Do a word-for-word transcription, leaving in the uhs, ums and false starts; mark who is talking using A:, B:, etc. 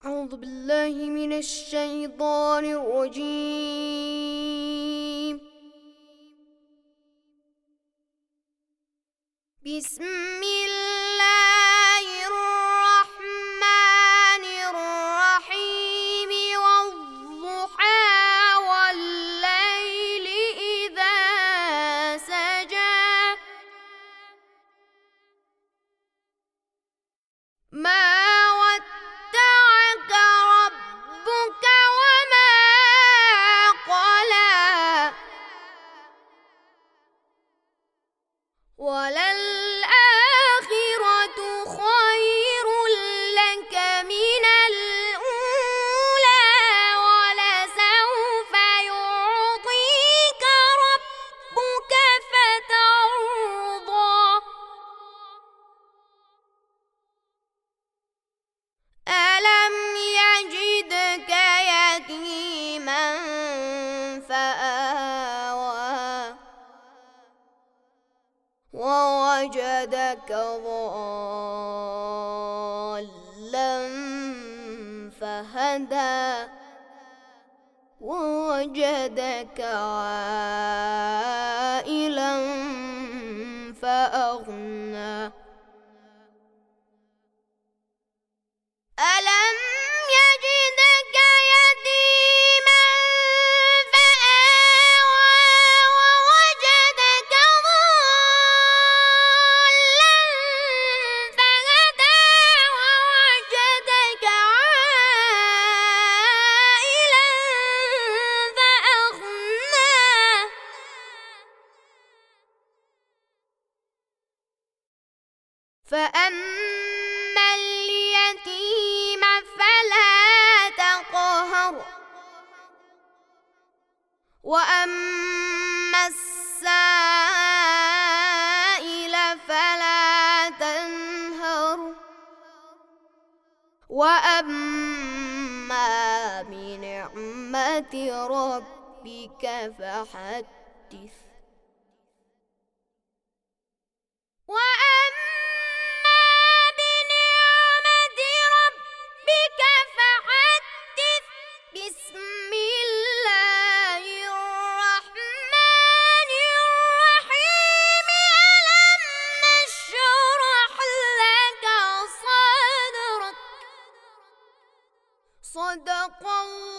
A: أعوذ بالله من الشيطان الرجيم. بسم الله الرحمن الرحيم والضحى والليل إذا سجى ما ودعك ربك وما قلى وللآخرة خير لك من الأولى ولسوف يعطيك ربك فترضى ألم يجدك يتيما فآوى ووجدك ضالا فهدى ووجدك عائلا فأغنى ألم يجدك يتيما فآوى ووجدك ضالا فهدى ووجدك عائلا فأغنى فأما اليتيم فلا تقهر وأما السائل فلا تنهر وأما بنعمة ربك فحدث وأما بنعمة ربك فحدث بسم الله الرحمن الرحيم ألم نشرح لك صدرك صدق الله